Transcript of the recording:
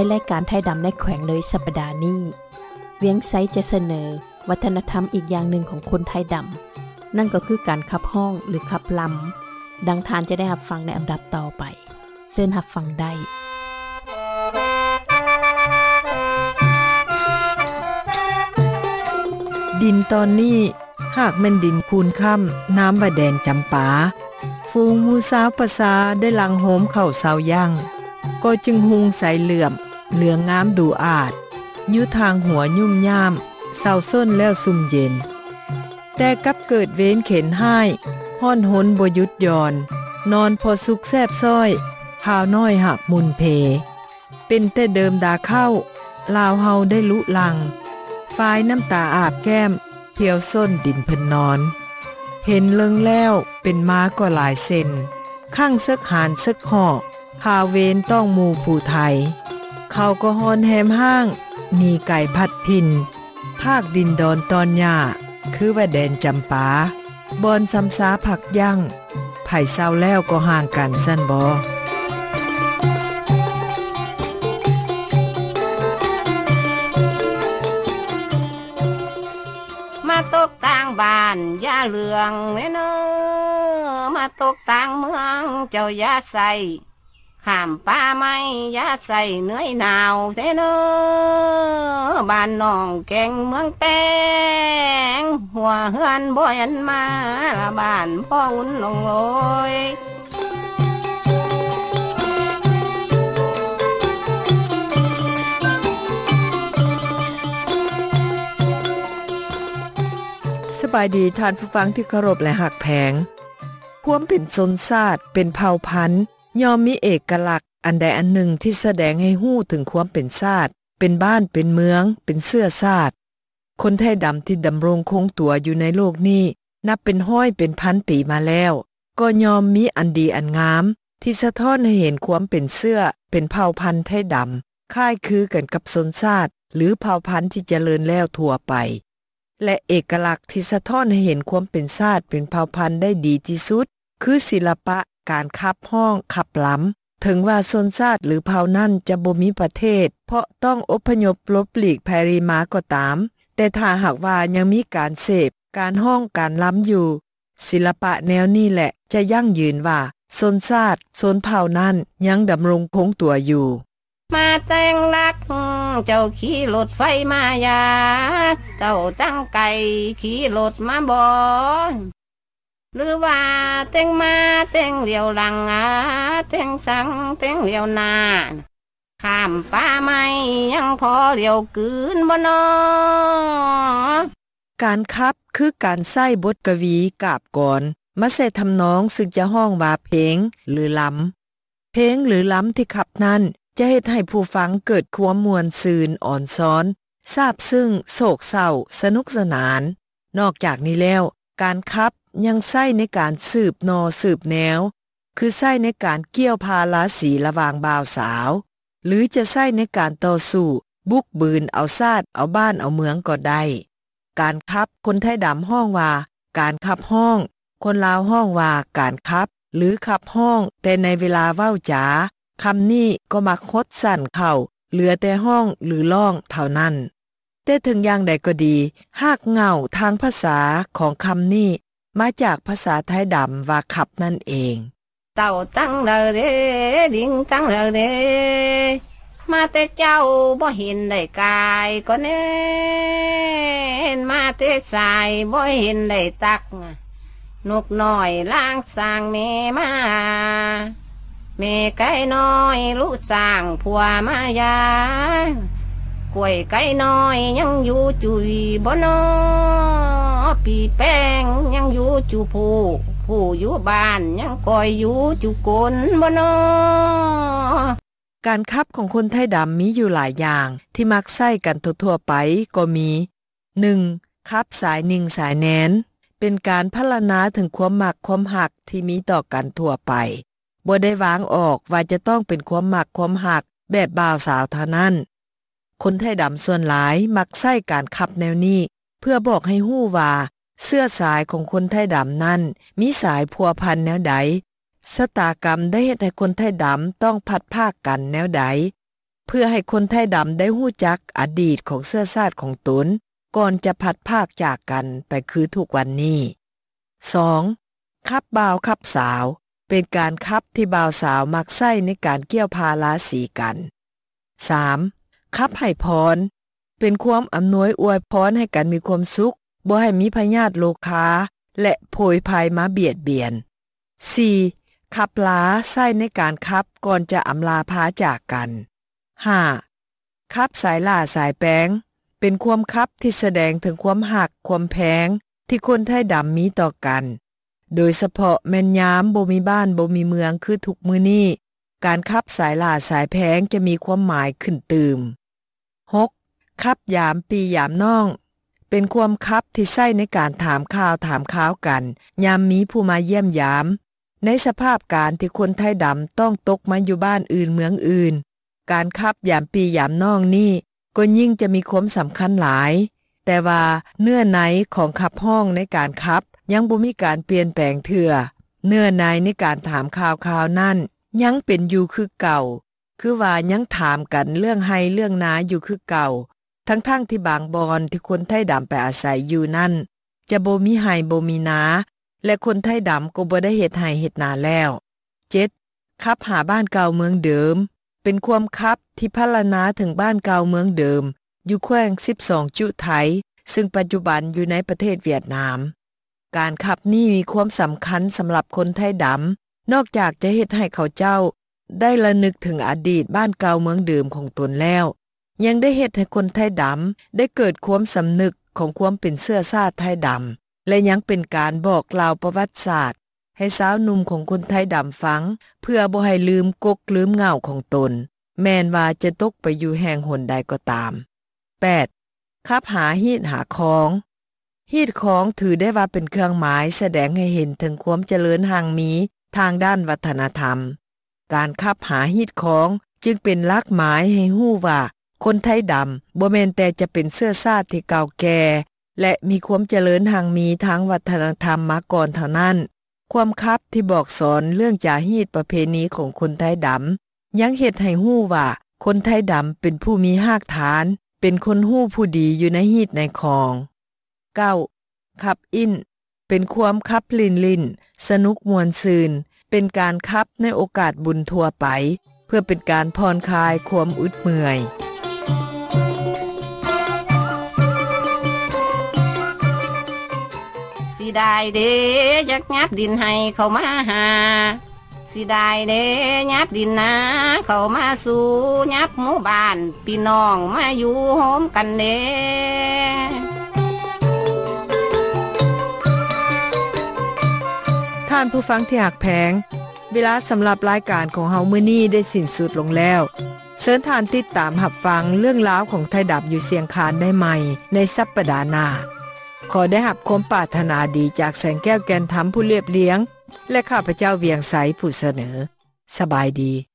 รายการไทยดำในแขวงเลยสัปดาห์นี้เวียงไซจะเสนอวัฒนธรรมอีกอย่างหนึ่งของคนไทยดำนั่นก็คือการขับห้องหรือขับลำดังทานจะได้รับฟังในอันดับต่อไปเชิญรับฟังได้ดินตอนนี้หากแม่นดินคูนค่ำน้ำว่าแดนจำปาฟูงหมู่สาวประสาได้หลังโหมเข้าเสาย่างก็จึงหุงใสเหลื่อมเหลืองงามดูอาจอยู่ทางหัวยุ่มย่ามเศร้าส้นแล้วซุ่มเย็นแต่กับเกิดเว้นเข็นให้ห้อนหนบ่หยุดย่อนนอนพอสุกแซบซ้อยข้าวน้อยหักมุนเพเป็นแต่เดิมดาเข้าลาวเฮาได้ลุลังฝ้ายน้ำตาอาบแก้มเที่ยวส้นดินเพิ่นนอนเห็นเลิงแล้วเป็นม้าก็หลายเส้นข้างซึกหานซึกห่อข่าวเวนต้องหมู่ผู้ไทยเขาก็ฮอนแฮมห้างนีไก่พัดทินภาคดินดอนตอนหญ้าคือว่าแดนจำปาบอนซ้ำซาผักยั่งไผ่เศร้าแล้วก็ห่างกันสั้นบ่มาตกต่างบ้านอย่าเลืองเน้อมาตกต่างเมืองเจ้าอย่าใส่ข้ามป่าไม้อย่าใส่เหนื่อยหนาวเน้อบ้านน้องแก่งเมืองแป้งหัวเฮือนบ่ยันมาละบ้านพ่ออุ่นลงลอยสบายดีท่านผู้ฟังที่เคารพและหักแพงความเป็นชนชาติเป็นเผ่าพันธุ์ย่อมมีเอกลักษณ์อันใดอันหนึ่งที่แสดงให้ฮู้ถึงความเป็นชาติเป็นบ้านเป็นเมืองเป็นเสื้อชาติคนไทยดำที่ดำรงคงตัวอยู่ในโลกนี้นับเป็นห้อยเป็นพันปีมาแล้วก็ย่อมมีอันดีอันงามที่สะท้อนให้เห็นความเป็นเสื้อเป็นเผ่าพันธุ์ไทยดำคล้ายคือกันกับชนชาติหรือเผ่าพันธุ์ที่เจริญแล้วทั่วไปและเอกลักษณ์ที่สะท้อนให้เห็นความเป็นชาติเป็นเผ่าพันธุ์ได้ดีที่สุดคือศิลปะการขับห้องขับล้ำถึงว่าชนชาติหรือเผ่านั้นจะบ่มีประเทศเพราะต้องอพยพหลบหลีกภัยริมาก็ตามแต่ถ้าหากว่ายังมีการเสพการห้องการล้ำอยู่ศิลปะแนวนี้แหละจะยั่งยืนว่าชนชาติชนเผ่านั้นยังดำรงคงตัวอยู่มาแต่งรักเจ้าขี่รถไฟมายาเจ้าตั้งไก่ขี่รถมาบ่หรือว่าแต่งมาแต่งเหลียวหลังแต่งสังแต่งเหลียวหน้าข้ามป่าไม้ยังพอเหลียวกืนบ่นอการขับคือการใช้บทกวีกาบก่อนมาใส่ทำนองซึ่งจะห้องว่าเพลงหรือล้ำเพลงหรือล้ำที่ขับนั้นจะเฮ็ดให้ผู้ฟังเกิดความม่วนซื่นอ่อนซ้อนซาบซึ้งโศกเศร้าสนุกสนานนอกจากนี้แล้วการขับยังใช้ในการสืบนอสืบแนวคือใช้ในการเกี่ยวพาราสีระหว่างบ่าวสาวหรือจะใช้ในการต่อสู้บุกบืนเอาชาติเอาบ้านเอาเมืองก็ได้การขับคนไทยดำห้องว่าการขับห้องคนลาวห้องว่าการขับหรือขับห้องแต่ในเวลาเว้าจ๋าคำนี้ก็มักฮดสั่นเข้าเหลือแต่ห้องหรือร้องเท่านั้นแต่ถึงอย่างใดก็ดีหากเงาทางภาษาของคำนี้มาจากภาษาไทยดำว่าขับนั่นเองเต่าตั้งเด้อเด้ดิงตั้งเด้อเด้มาแต่เจ้าบ่เห็นได้กายก็แน่มาแต่สายบ่เห็นได้ตักนกน้อยล้างสร้างแม่มาแม่ไก่น้อยลูกสร้างผัวมายากล้วยไก่น้อยยังอยู่จุยบ่นอปีแป้งยังอยู่จุผู้อยู่บ้านยังคอยอยู่จุกนบ่นอการขับของคนไทยดำมีอยู่หลายอย่างที่มักใช้กันทั่วๆไปก็มี 1. ขับสายนิ่งสายแนนเป็นการพรรณนาถึงความมักความหักที่มีต่อกันทั่วไปบ่ได้วางออกว่าจะต้องเป็นความมักความหักแบบบ่าวสาวเท่านั้นคนไทยดำส่วนหลายมักใช้การขับแนวนี้เพื่อบอกให้ฮู้ว่าเสื้อสายของคนไทยดำนั้นมีสายพัวพันแนวใดชะตากรรมได้เฮ็ดให้คนไทยดำต้องพัดภาคกันแนวใดเพื่อให้คนไทยดำได้รู้จักอดีตของเชื้อชาติของตนก่อนจะพัดภาคจากกันไปคือทุกวันนี้ 2. คับบ่าวคับสาวเป็นการคับที่บ่าวสาวมักใช้ในการเกี่ยวพาราสีกัน 3. คับให้พรเป็นความอำนวยอวยพรให้กันมีความสุขบ่ให้มีพยาธิโรคาและโผยภัยมาเบียดเบียน 4. คับลาใช้ในการคับก่อนจะอำลาพาจากกัน 5. คับสายล่าสายแป้งเป็นความคับที่แสดงถึงความหักความแพงที่คนไทยดำมีต่อกันโดยเฉพาะแม่นยามบ่มีบ้านบ่มีเมืองคือทุกมื้อนี้การคับสายล่าสายแพงจะมีความหมายขึ้นตืม 6. คับยามปียามน้องเป็นความคับที่ใช้ในการถามข่าวกันยามมีผู้มาเยี่ยมยามในสภาพการที่คนไทยดำต้องตกมาอยู่บ้านอื่นเมืองอื่นการคับยามปียามน้องนี่ก็ยิ่งจะมีความสำคัญหลายแต่ว่าเนื้อในของคับห้องในการคับยังบ่มีการเปลี่ยนแปลงเทื่อเนื้อในในการถามข่าวนั่นยังเป็นอยู่คือเก่าคือว่ายังถามกันเรื่องให้เรื่องนาอยู่คือเก่าทั้งที่บางบอนที่คนไทยดำไปอาศัยอยู่นั่นจะบ่มีให้บ่มีนาและคนไทยดำก็บ่ได้เฮ็ดให้เฮ็ดนาแล้ว 7. คับหาบ้านเก่าเมืองเดิมเป็นความคับที่พรรณนาถึงบ้านเก่าเมืองเดิมอยู่แขวง12จุไทยซึ่งปัจจุบันอยู่ในประเทศเวียดนามการคับนี้มีความสำคัญสำหรับคนไทยดำนอกจากจะเฮ็ดให้เขาเจ้าได้ระลึกถึงอดีตบ้านเก่าเมืองเดิมของตนแล้วยังได้เฮ็ดให้คนไทยดำได้เกิดความสำนึกของความเป็นเชื้อชาติไทยดำและยังเป็นการบอกเล่าประวัติศาสตร์ให้สาวหนุ่มของคนไทยดำฟังเพื่อบ่ให้ลืมกกลืมเหงาของตนแม้นว่าจะตกไปอยู่แห่งหนใดก็ตาม 8. คับหาฮีดหาของฮีดของถือได้ว่าเป็นเครื่องหมายแสดงให้เห็นถึงความเจริญห่างมีทางด้านวัฒนธรรมการคับหาฮีดของจึงเป็นหลักหมายให้ฮู้ว่าคนไทยดำบ่แม่นแต่จะเป็นเชื้อชาติที่เก่าแก่และมีความเจริญห่างมีทางวัฒนธรรมมาก่อนเท่านั้นความคับที่บอกสอนเรื่องจาฮีดประเพณีของคนไทยดำยังเฮ็ดให้ฮู้ว่าคนไทยดำเป็นผู้มีรากฐานเป็นคนฮู้ผู้ดีอยู่ในฮีดในคอง 9. คับอินเป็นความคับลินสนุกมวลซืนเป็นการคับในโอกาสบุญทั่วไปเพื่อเป็นการผ่อนคลายความอึดเมื่อยสิได้เด้ยักยับดินให้เขามาหาสิได้เด้ยับดินนาเขามาสู่ยับหมู่บ้านพี่น้องมาอยู่โฮมกันเด้ท่านผู้ฟังที่หักแพงเวลาสำหรับรายการของเฮามื้อนี้ได้สิ้นสุดลงแล้วเชิญท่านติดตามรับฟังเรื่องราวของไทยดำอยู่เสียงคานได้ใหม่ในสัปดาห์หน้าขอได้รับความปรารถนาดีจากแสงแก้วแก่นธรรมผู้เรียบเลี้ยงและข้าพเจ้าเวียงไสผู้เสนอสบายดี